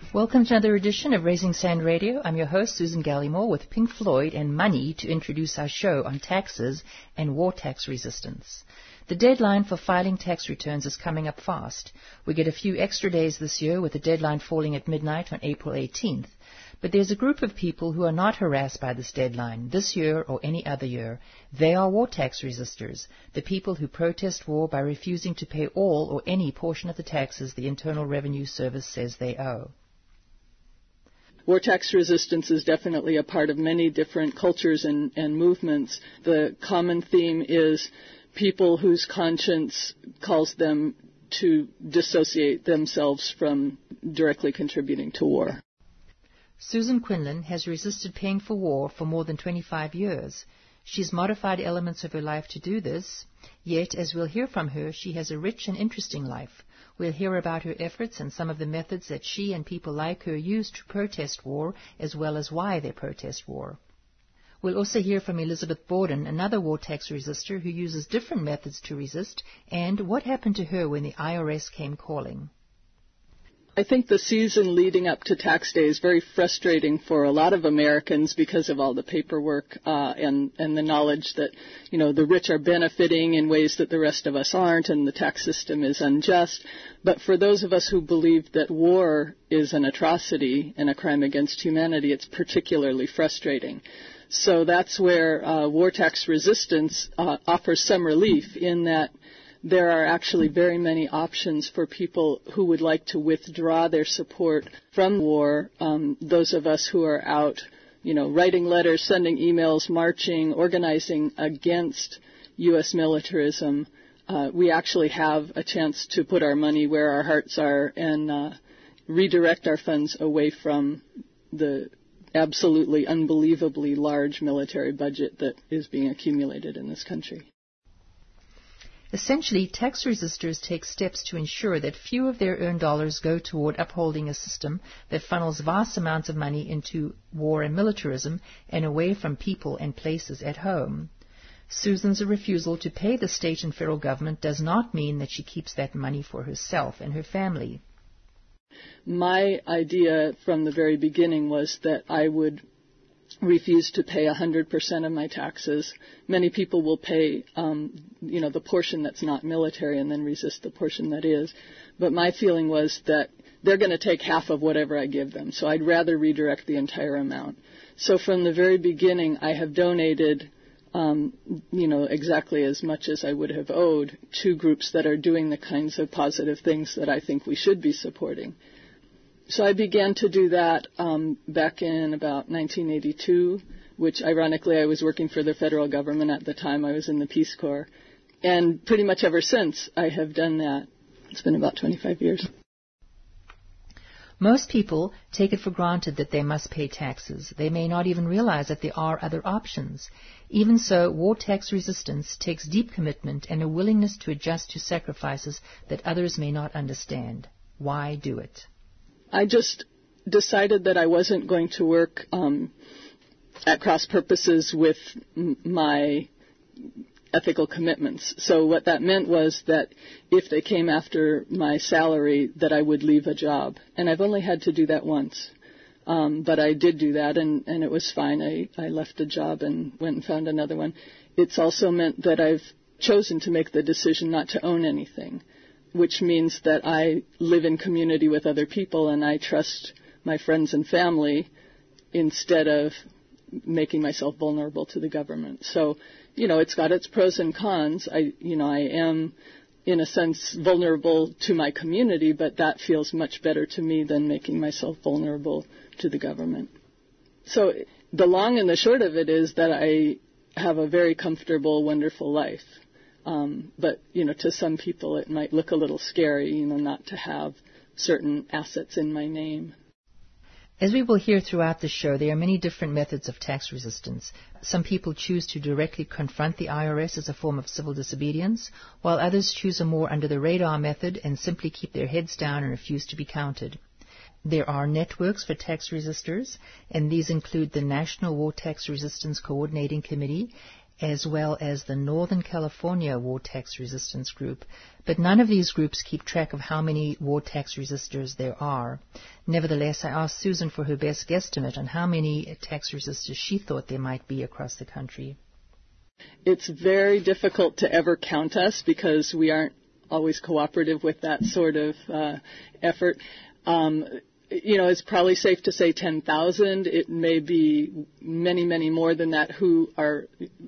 Welcome to another edition of Raising Sand Radio. I'm your host, Susan Gallimore, with Pink Floyd and Money to introduce our show on taxes and war tax resistance. The deadline for filing tax returns is coming up fast. We get a few extra days this year, with the deadline falling at midnight on April 18th. But there's a group of people who are not harassed by this deadline, this year or any other year. They are war tax resistors, the people who protest war by refusing to pay all or any portion of the taxes the Internal Revenue Service says they owe. War tax resistance is definitely a part of many different cultures and movements. The common theme is people whose conscience calls them to dissociate themselves from directly contributing to war. Susan Quinlan has resisted paying for war for more than 25 years. She's modified elements of her life to do this, yet, as we'll hear from her, she has a rich and interesting life. We'll hear about her efforts and some of the methods that she and people like her use to protest war, as well as why they protest war. We'll also hear from Elizabeth Borden, another war tax resistor who uses different methods to resist, and what happened to her when the IRS came calling. I think the season leading up to tax day is very frustrating for a lot of Americans because of all the paperwork and the knowledge that, the rich are benefiting in ways that the rest of us aren't, and the tax system is unjust. But for those of us who believe that war is an atrocity and a crime against humanity, it's particularly frustrating. So that's where war tax resistance offers some relief, in that there are actually very many options for people who would like to withdraw their support from war. Those of us who are out, writing letters, sending emails, marching, organizing against U.S. militarism, we actually have a chance to put our money where our hearts are and redirect our funds away from the absolutely unbelievably large military budget that is being accumulated in this country. Essentially, tax resistors take steps to ensure that few of their earned dollars go toward upholding a system that funnels vast amounts of money into war and militarism and away from people and places at home. Susan's refusal to pay the state and federal government does not mean that she keeps that money for herself and her family. My idea from the very beginning was that I would refuse to pay 100% of my taxes. Many people will pay, the portion that's not military and then resist the portion that is. But my feeling was that they're going to take half of whatever I give them, so I'd rather redirect the entire amount. So from the very beginning, I have donated, exactly as much as I would have owed to groups that are doing the kinds of positive things that I think we should be supporting. So I began to do that back in about 1982, which ironically I was working for the federal government at the time. I was in the Peace Corps. And pretty much ever since I have done that. It's been about 25 years. Most people take it for granted that they must pay taxes. They may not even realize that there are other options. Even so, war tax resistance takes deep commitment and a willingness to adjust to sacrifices that others may not understand. Why do it? I just decided that I wasn't going to work at cross purposes with my ethical commitments. So what that meant was that if they came after my salary, that I would leave a job. And I've only had to do that once. But I did do that, and it was fine. I left a job and went and found another one. It's also meant that I've chosen to make the decision not to own anything, which means that I live in community with other people and I trust my friends and family instead of making myself vulnerable to the government. So, it's got its pros and cons. I am, in a sense, vulnerable to my community, but that feels much better to me than making myself vulnerable to the government. So the long and the short of it is that I have a very comfortable, wonderful life. But, to some people it might look a little scary, not to have certain assets in my name. As we will hear throughout the show, there are many different methods of tax resistance. Some people choose to directly confront the IRS as a form of civil disobedience, while others choose a more under-the-radar method and simply keep their heads down and refuse to be counted. There are networks for tax resistors, and these include the National War Tax Resistance Coordinating Committee as well as the Northern California War Tax Resistance Group, but none of these groups keep track of how many war tax resistors there are. Nevertheless, I asked Susan for her best guesstimate on how many tax resistors she thought there might be across the country. It's very difficult to ever count us because we aren't always cooperative with that sort of effort. It's probably safe to say 10,000. It may be many, many more than that who are,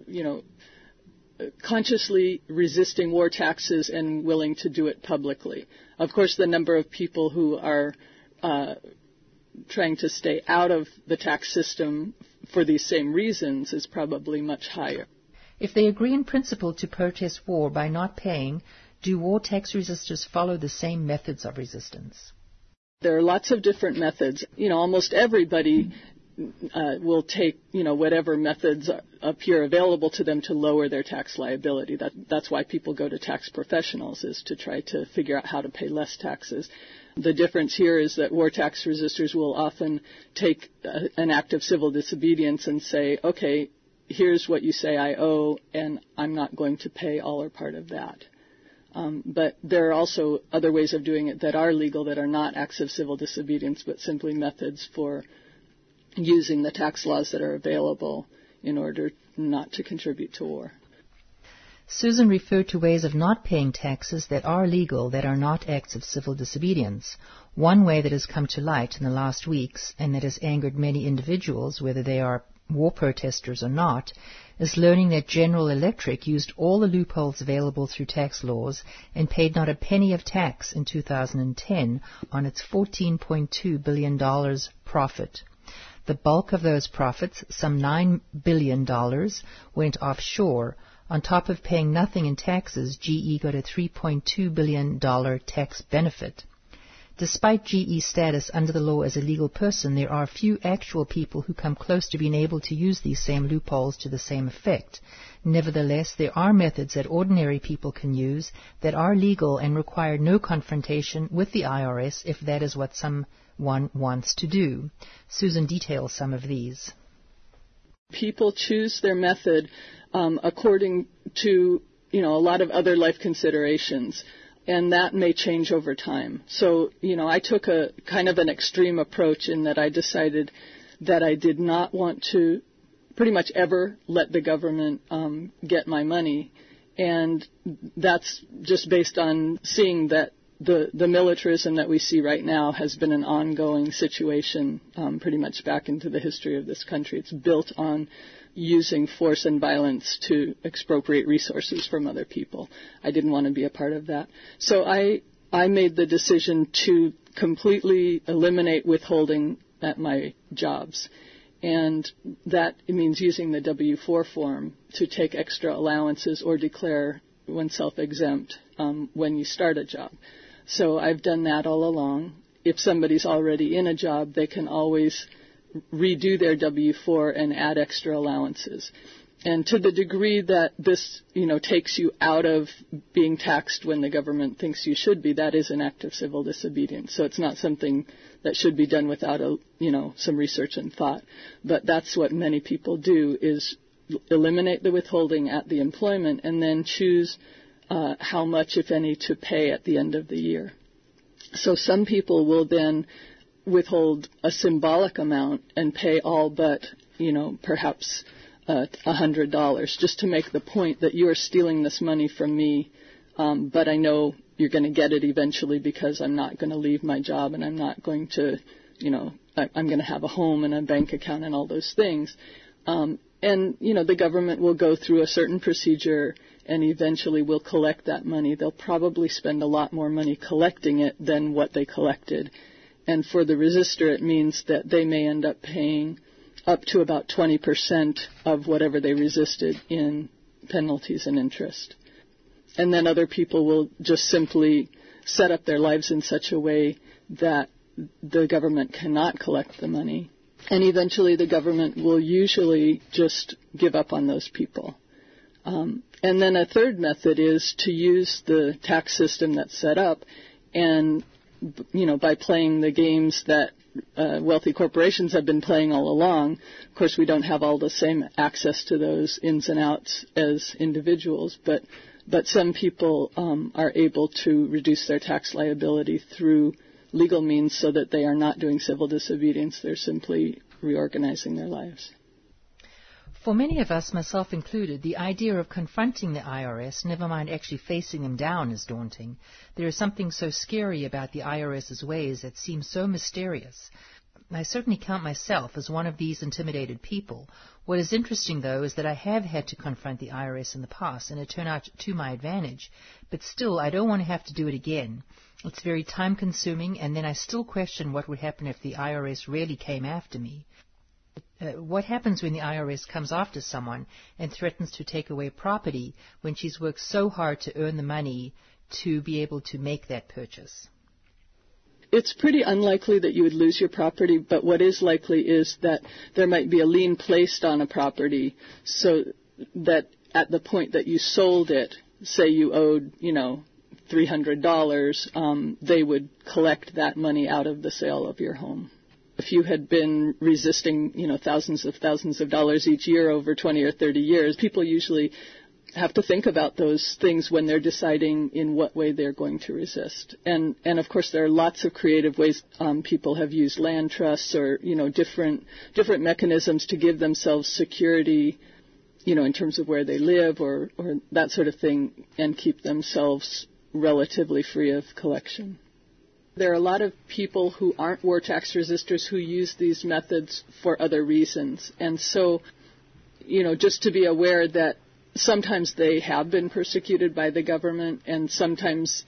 consciously resisting war taxes and willing to do it publicly. Of course, the number of people who are trying to stay out of the tax system for these same reasons is probably much higher. If they agree in principle to protest war by not paying, do war tax resistors follow the same methods of resistance? There are lots of different methods. Almost everybody will take, whatever methods appear available to them to lower their tax liability. That's why people go to tax professionals, is to try to figure out how to pay less taxes. The difference here is that war tax resistors will often take an act of civil disobedience and say, okay, here's what you say I owe, and I'm not going to pay all or part of that. But there are also other ways of doing it that are legal, that are not acts of civil disobedience, but simply methods for using the tax laws that are available in order not to contribute to war. Susan referred to ways of not paying taxes that are legal, that are not acts of civil disobedience. One way that has come to light in the last weeks, and that has angered many individuals, whether they are war protesters or not, is learning that General Electric used all the loopholes available through tax laws and paid not a penny of tax in 2010 on its $14.2 billion profit. The bulk of those profits, some $9 billion, went offshore. On top of paying nothing in taxes, GE got a $3.2 billion tax benefit. Despite GE's status under the law as a legal person, there are few actual people who come close to being able to use these same loopholes to the same effect. Nevertheless, there are methods that ordinary people can use that are legal and require no confrontation with the IRS if that is what someone wants to do. Susan details some of these. People choose their method according to, a lot of other life considerations. And that may change over time. So, I took a kind of an extreme approach in that I decided that I did not want to pretty much ever let the government get my money. And that's just based on seeing that the militarism that we see right now has been an ongoing situation pretty much back into the history of this country. It's built on using force and violence to expropriate resources from other people. I didn't want to be a part of that. So I made the decision to completely eliminate withholding at my jobs. And that means using the W-4 form to take extra allowances or declare oneself exempt when you start a job. So I've done that all along. If somebody's already in a job, they can always redo their W-4 and add extra allowances. And to the degree that this, takes you out of being taxed when the government thinks you should be, that is an act of civil disobedience. So it's not something that should be done without some research and thought. But that's what many people do, is eliminate the withholding at the employment and then choose how much, if any, to pay at the end of the year. So some people will then withhold a symbolic amount and pay all but, perhaps $100, just to make the point that you are stealing this money from me, but I know you're going to get it eventually because I'm not going to leave my job and I'm not going to, I'm going to have a home and a bank account and all those things. And, the government will go through a certain procedure and eventually will collect that money. They'll probably spend a lot more money collecting it than what they collected. And for the resistor, it means that they may end up paying up to about 20% of whatever they resisted in penalties and interest. And then other people will just simply set up their lives in such a way that the government cannot collect the money. And eventually the government will usually just give up on those people. And then a third method is to use the tax system that's set up and by playing the games that wealthy corporations have been playing all along. Of course, we don't have all the same access to those ins and outs as individuals, but some people are able to reduce their tax liability through legal means so that they are not doing civil disobedience. They're simply reorganizing their lives. For many of us, myself included, the idea of confronting the IRS, never mind actually facing them down, is daunting. There is something so scary about the IRS's ways that seem so mysterious. I certainly count myself as one of these intimidated people. What is interesting, though, is that I have had to confront the IRS in the past, and it turned out to my advantage. But still, I don't want to have to do it again. It's very time-consuming, and then I still question what would happen if the IRS really came after me. What happens when the IRS comes after someone and threatens to take away property when she's worked so hard to earn the money to be able to make that purchase? It's pretty unlikely that you would lose your property, but what is likely is that there might be a lien placed on a property so that at the point that you sold it, say you owed, $300, they would collect that money out of the sale of your home. If you had been resisting, thousands of dollars each year over 20 or 30 years, people usually have to think about those things when they're deciding in what way they're going to resist. And of course, there are lots of creative ways people have used land trusts or, different mechanisms to give themselves security, in terms of where they live or that sort of thing, and keep themselves relatively free of collection. There are a lot of people who aren't war tax resistors who use these methods for other reasons. And so, just to be aware that sometimes they have been persecuted by the government, and sometimes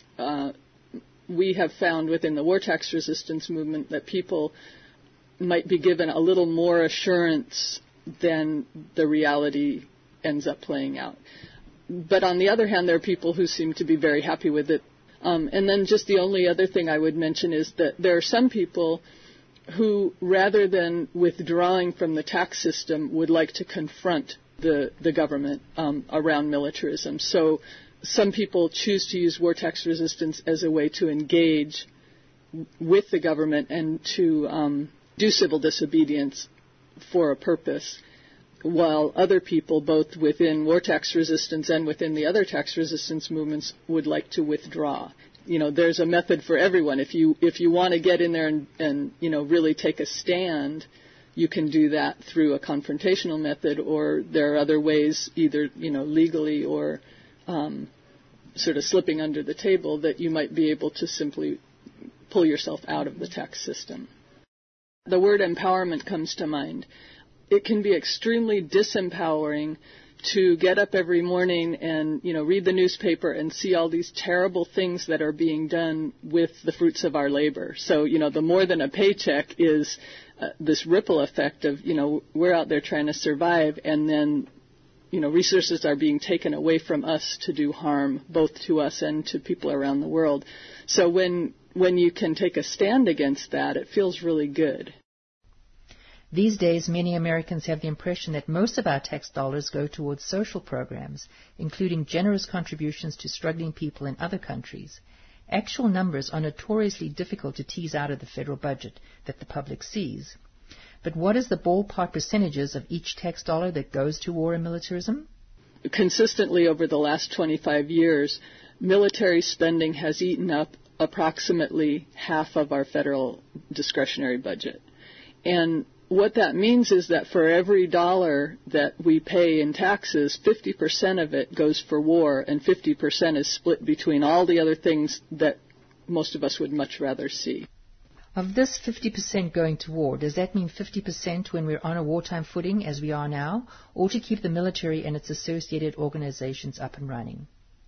we have found within the war tax resistance movement that people might be given a little more assurance than the reality ends up playing out. But on the other hand, there are people who seem to be very happy with it. And then just the only other thing I would mention is that there are some people who, rather than withdrawing from the tax system, would like to confront the government around militarism. So some people choose to use war tax resistance as a way to engage with the government and to do civil disobedience for a purpose, while other people, both within war tax resistance and within the other tax resistance movements, would like to withdraw. There's a method for everyone. If you want to get in there and really take a stand, you can do that through a confrontational method, or there are other ways, either legally or sort of slipping under the table, that you might be able to simply pull yourself out of the tax system. The word empowerment comes to mind. It can be extremely disempowering to get up every morning and, read the newspaper and see all these terrible things that are being done with the fruits of our labor. So, the more than a paycheck is this ripple effect of, we're out there trying to survive, and then, resources are being taken away from us to do harm, both to us and to people around the world. So when you can take a stand against that, it feels really good. These days, many Americans have the impression that most of our tax dollars go towards social programs, including generous contributions to struggling people in other countries. Actual numbers are notoriously difficult to tease out of the federal budget that the public sees. But what is the ballpark percentages of each tax dollar that goes to war and militarism? Consistently over the last 25 years, military spending has eaten up approximately half of our federal discretionary budget. And what that means is that for every dollar that we pay in taxes, 50% of it goes for war, and 50% is split between all the other things that most of us would much rather see. Of this 50% going to war, does that mean 50% when we're on a wartime footing, as we are now, or to keep the military and its associated organizations up and running?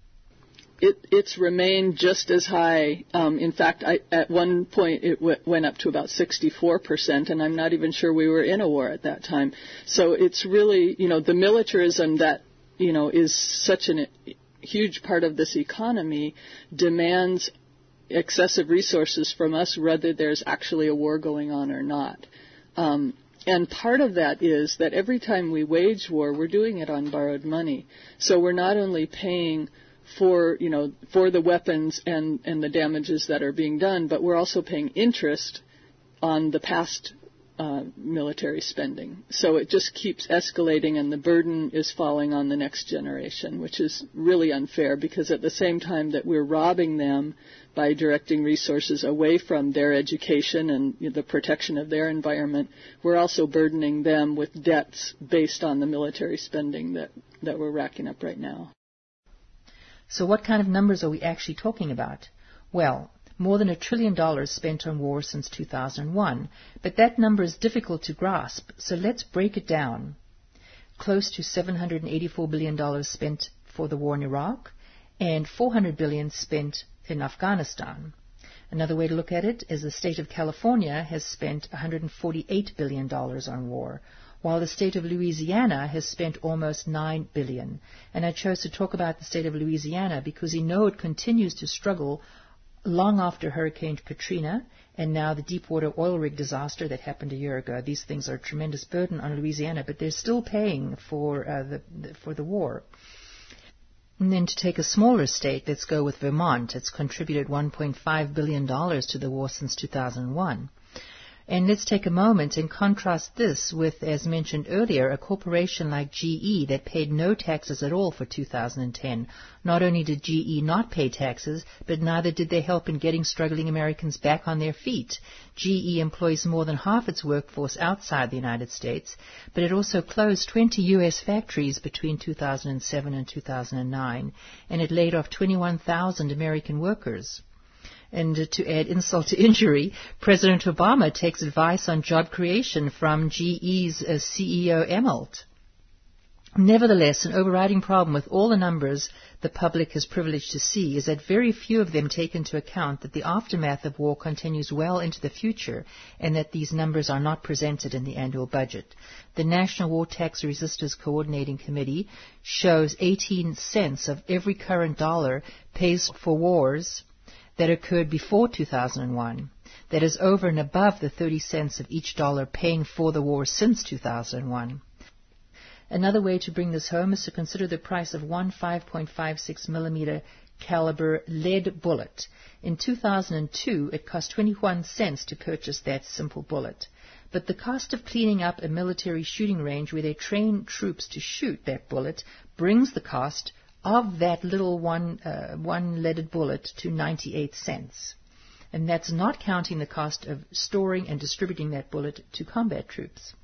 It's remained just as high. In fact, at one point it went up to about 64%, and I'm not even sure we were in a war at that time. So it's really, the militarism that, is such a huge part of this economy demands excessive resources from us, whether there's actually a war going on or not. And part of that is that every time we wage war, we're doing it on borrowed money. So we're not only paying for the weapons and the damages that are being done, but we're also paying interest on the past military spending. So it just keeps escalating, and the burden is falling on the next generation, which is really unfair, because at the same time that we're robbing them by directing resources away from their education and the protection of their environment, we're also burdening them with debts based on the military spending that we're racking up right now. So what kind of numbers are we actually talking about? Well, more than $1 trillion spent on war since 2001, but that number is difficult to grasp, so let's break it down. Close to $784 billion spent for the war in Iraq, and $400 billion spent in Afghanistan. Another way to look at it is the state of California has spent $148 billion on war, while the state of Louisiana has spent almost $9 billion. And I chose to talk about the state of Louisiana because you know it continues to struggle long after Hurricane Katrina and now the Deepwater oil rig disaster that happened a year ago. These things are a tremendous burden on Louisiana, but they're still paying for the war. And then to take a smaller state, let's go with Vermont. It's contributed $1.5 billion to the war since 2001. And let's take a moment and contrast this with, as mentioned earlier, a corporation like GE that paid no taxes at all for 2010. Not only did GE not pay taxes, but neither did they help in getting struggling Americans back on their feet. GE employs more than half its workforce outside the United States, but it also closed 20 U.S. factories between 2007 and 2009, and it laid off 21,000 American workers. And to add insult to injury, President Obama takes advice on job creation from GE's CEO Immelt. Nevertheless, an overriding problem with all the numbers the public is privileged to see is that very few of them take into account that the aftermath of war continues well into the future and that these numbers are not presented in the annual budget. The National War Tax Resisters Coordinating Committee shows 18 cents of every current dollar pays for wars that occurred before 2001. That is over and above the 30 cents of each dollar paying for the war since 2001. Another way to bring this home is to consider the price of one 5.56 millimeter caliber lead bullet. In 2002, it cost 21 cents to purchase that simple bullet. But the cost of cleaning up a military shooting range where they train troops to shoot that bullet brings the cost of that little one leaded bullet to 98 cents. And that's not counting the cost of storing and distributing that bullet to combat troops.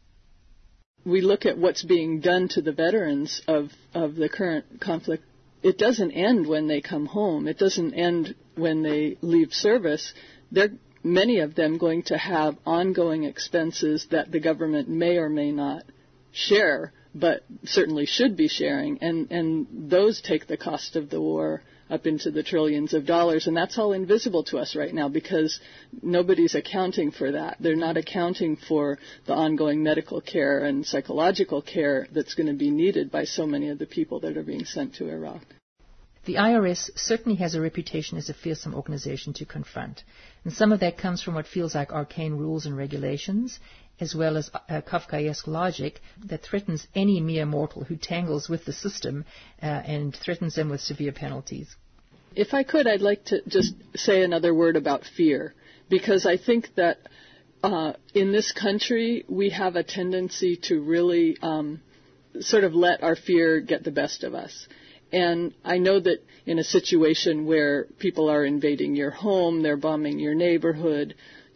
We look at what's being done to the veterans of the current conflict. It doesn't end when they come home. It doesn't end when they leave service. They're, many of them, going to have ongoing expenses that the government may or may not share, but certainly should be sharing, and those take the cost of the war up into the trillions of dollars, and that's all invisible to us right now because nobody's accounting for that. They're not accounting for the ongoing medical care and psychological care that's going to be needed by so many of the people that are being sent to Iraq. The IRS certainly has a reputation as a fearsome organization to confront, and some of that comes from what feels like arcane rules and regulations, as well as Kafkaesque logic that threatens any mere mortal who tangles with the system and threatens them with severe penalties. If I could, I'd like to just say another word about fear, because I think that in this country we have a tendency to really sort of let our fear get the best of us. And I know that in a situation where people are invading your home, they're bombing your neighborhood,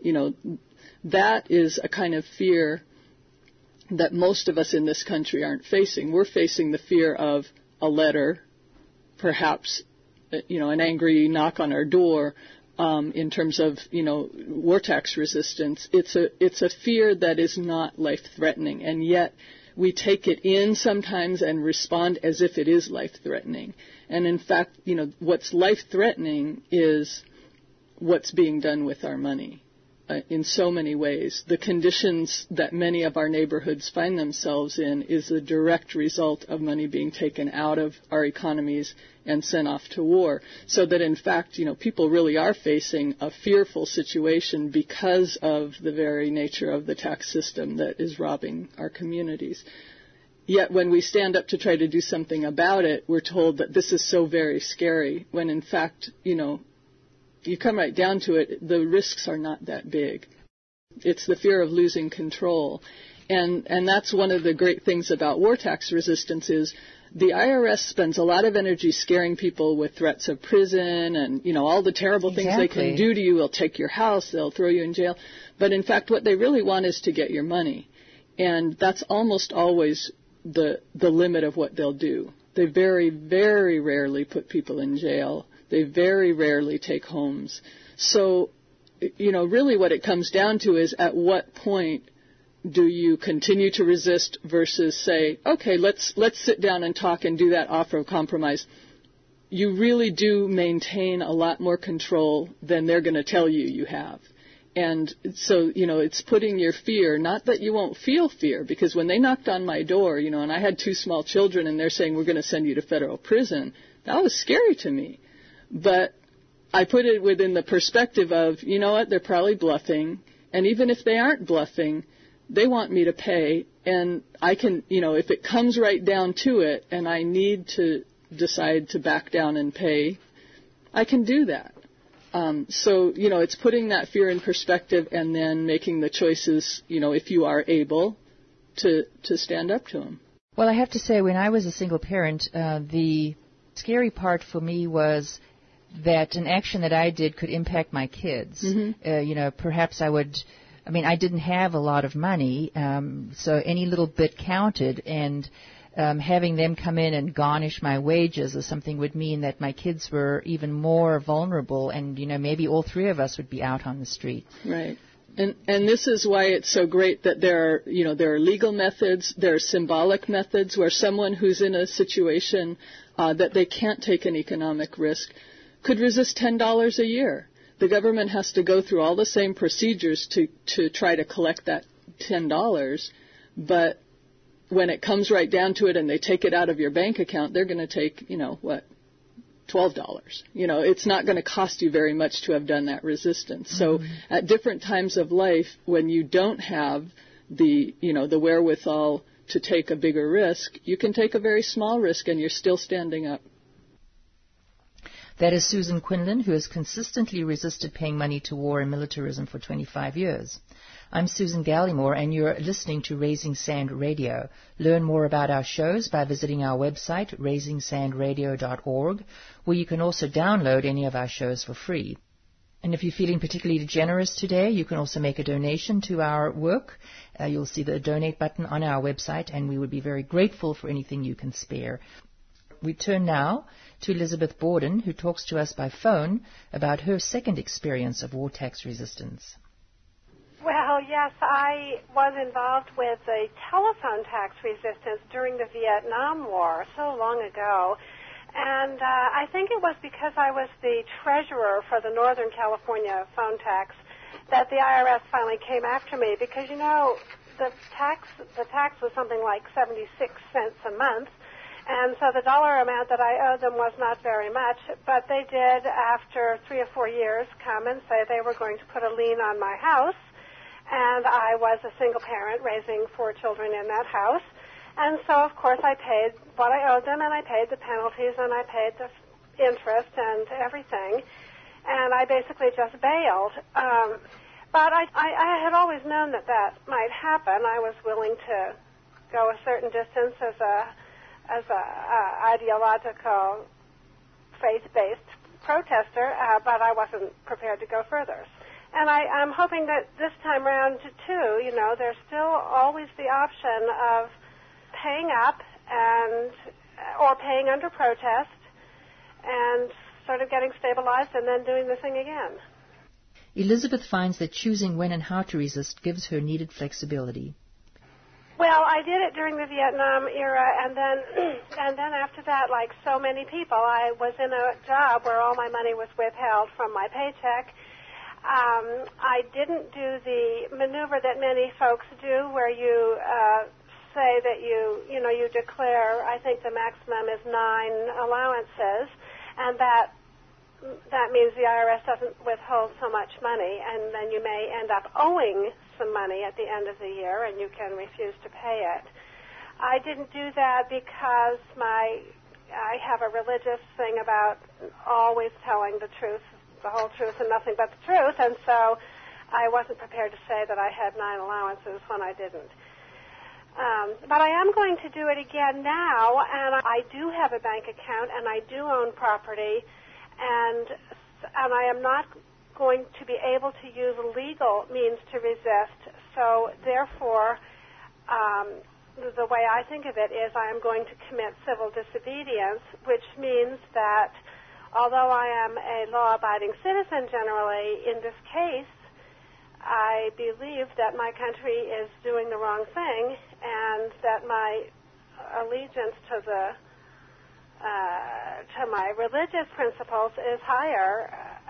that is a kind of fear that most of us in this country aren't facing. We're facing the fear of a letter, perhaps, an angry knock on our door, in terms of, war tax resistance. It's a fear that is not life-threatening, and yet we take it in sometimes and respond as if it is life-threatening. And in fact, what's life-threatening is what's being done with our money. In so many ways. The conditions that many of our neighborhoods find themselves in is a direct result of money being taken out of our economies and sent off to war. So that, in fact, people really are facing a fearful situation because of the very nature of the tax system that is robbing our communities. yet when we stand up to try to do something about it, we're told that this is so very scary, when in fact, you come right down to it, the risks are not that big. It's the fear of losing control. And that's one of the great things about war tax resistance is the IRS spends a lot of energy scaring people with threats of prison and, all the terrible things they can do to you. They'll take your house. They'll throw you in jail. But in fact, what they really want is to get your money. And that's almost always the limit of what they'll do. They very, very rarely put people in jail. They very rarely take homes. So, really what it comes down to is at what point do you continue to resist versus say, okay, let's sit down and talk and do that offer of compromise. You really do maintain a lot more control than they're going to tell you have. And so, it's putting your fear, not that you won't feel fear, because when they knocked on my door, and I had 2 small children and they're saying, we're going to send you to federal prison, that was scary to me. But I put it within the perspective of, they're probably bluffing. And even if they aren't bluffing, they want me to pay. And I can, if it comes right down to it and I need to decide to back down and pay, I can do that. So, it's putting that fear in perspective and then making the choices, if you are able to stand up to them. Well, I have to say, when I was a single parent, the scary part for me was that an action that I did could impact my kids. Mm-hmm. Perhaps I didn't have a lot of money, so any little bit counted, and having them come in and garnish my wages or something would mean that my kids were even more vulnerable, and, maybe all 3 of us would be out on the street. Right. And this is why it's so great that there are legal methods, there are symbolic methods where someone who's in a situation that they can't take an economic risk could resist $10 a year. The government has to go through all the same procedures to try to collect that $10, but when it comes right down to it and they take it out of your bank account, they're going to take, $12. It's not going to cost you very much to have done that resistance. So at different times of life, when you don't have the wherewithal to take a bigger risk, you can take a very small risk and you're still standing up. That is Susan Quinlan, who has consistently resisted paying money to war and militarism for 25 years. I'm Susan Gallimore, and you're listening to Raising Sand Radio. Learn more about our shows by visiting our website, raisingsandradio.org, where you can also download any of our shows for free. And if you're feeling particularly generous today, you can also make a donation to our work. You'll see the donate button on our website, and we would be very grateful for anything you can spare. We turn now to Elizabeth Borden, who talks to us by phone about her second experience of war tax resistance. Well, yes, I was involved with the telephone tax resistance during the Vietnam War so long ago. And I think it was because I was the treasurer for the Northern California phone tax that the IRS finally came after me because, the tax was something like 76 cents a month. And so the dollar amount that I owed them was not very much, but they did, after 3 or 4 years, come and say they were going to put a lien on my house. And I was a single parent raising 4 children in that house. And so, of course, I paid what I owed them, and I paid the penalties, and I paid the interest and everything. And I basically just bailed. But I had always known that might happen. I was willing to go a certain distance as a ideological, faith-based protester, but I wasn't prepared to go further. And I'm hoping that this time around, too, there's still always the option of paying up or paying under protest and sort of getting stabilized and then doing the thing again. Elizabeth finds that choosing when and how to resist gives her needed flexibility. Well, I did it during the Vietnam era, and then after that, like so many people, I was in a job where all my money was withheld from my paycheck. I didn't do the maneuver that many folks do, where you say that you declare, I think the maximum is 9 allowances, and that means the IRS doesn't withhold so much money, and then you may end up owing some money at the end of the year, and you can refuse to pay it. I didn't do that because I have a religious thing about always telling the truth, the whole truth, and nothing but the truth, and so I wasn't prepared to say that I had 9 allowances when I didn't. But I am going to do it again now, and I do have a bank account, and I do own property, and I am not going to be able to use legal means to resist. So therefore, the way I think of it is I am going to commit civil disobedience, which means that although I am a law-abiding citizen generally, in this case, I believe that my country is doing the wrong thing and that my allegiance to my religious principles is higher,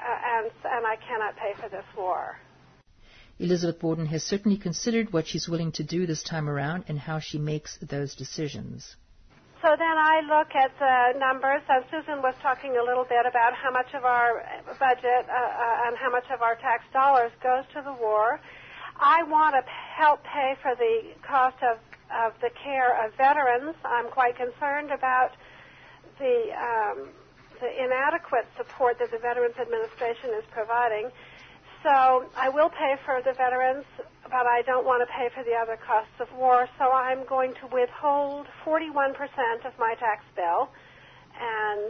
and I cannot pay for this war. Elizabeth Borden has certainly considered what she's willing to do this time around and how she makes those decisions. So then I look at the numbers, and Susan was talking a little bit about how much of our budget and how much of our tax dollars goes to the war. I want to help pay for the cost of the care of veterans. I'm quite concerned about the inadequate support that the Veterans Administration is providing. So I will pay for the veterans, but I don't want to pay for the other costs of war. So I'm going to withhold 41% of my tax bill and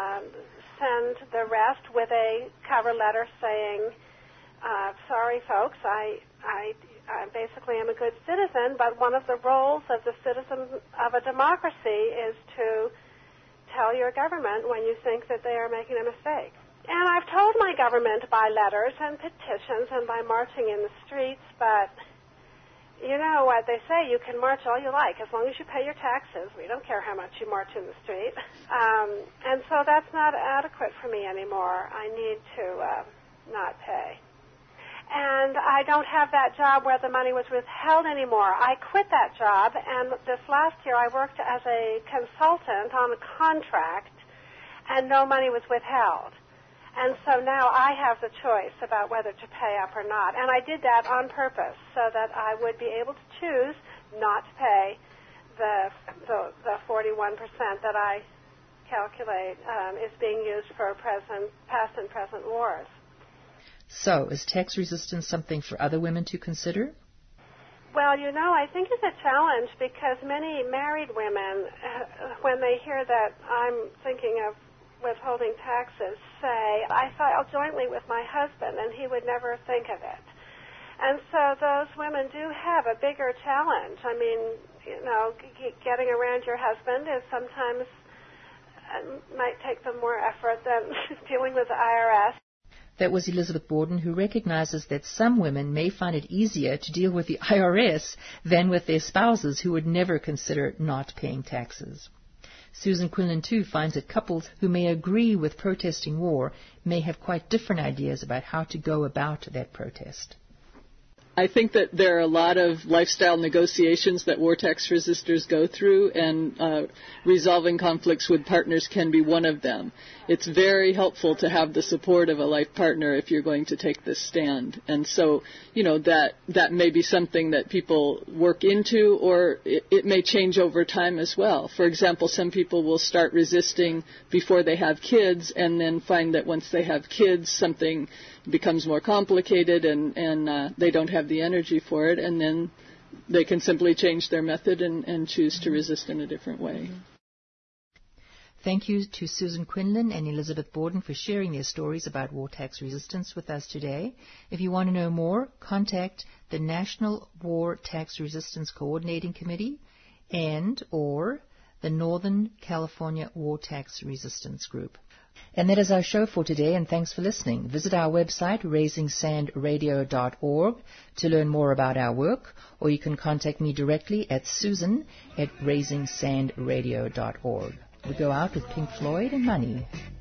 send the rest with a cover letter saying, sorry, folks, I basically am a good citizen, but one of the roles of the citizen of a democracy is to tell your government when you think that they are making a mistake. And I've told my government by letters and petitions and by marching in the streets, but you know what they say, you can march all you like as long as you pay your taxes. We don't care how much you march in the street. And so that's not adequate for me anymore. I need to not pay. And I don't have that job where the money was withheld anymore. I quit that job, and this last year I worked as a consultant on a contract, and no money was withheld. And so now I have the choice about whether to pay up or not. And I did that on purpose so that I would be able to choose not to pay the 41% that I calculate is being used for past and present wars. So, is tax resistance something for other women to consider? Well, you know, I think it's a challenge because many married women, when they hear that I'm thinking of withholding taxes, say, I filed jointly with my husband and he would never think of it. And so those women do have a bigger challenge. I mean, you know, getting around your husband is sometimes might take them more effort than dealing with the IRS. That was Elizabeth Borden, who recognizes that some women may find it easier to deal with the IRS than with their spouses who would never consider not paying taxes. Susan Quinlan, too, finds that couples who may agree with protesting war may have quite different ideas about how to go about that protest. I think that there are a lot of lifestyle negotiations that war tax resistors go through, and resolving conflicts with partners can be one of them. It's very helpful to have the support of a life partner if you're going to take this stand. And so, you know, that may be something that people work into, or it may change over time as well. For example, some people will start resisting before they have kids and then find that once they have kids, something becomes more complicated and they don't have the energy for it, and then they can simply change their method and choose to resist in a different way. Thank you to Susan Quinlan and Elizabeth Borden for sharing their stories about war tax resistance with us today. If you want to know more, contact the National War Tax Resistance Coordinating Committee and or the Northern California War Tax Resistance Group. And that is our show for today, and thanks for listening. Visit our website, raisingsandradio.org, to learn more about our work, or you can contact me directly at susan@raisingsandradio.org. We go out with Pink Floyd and Money.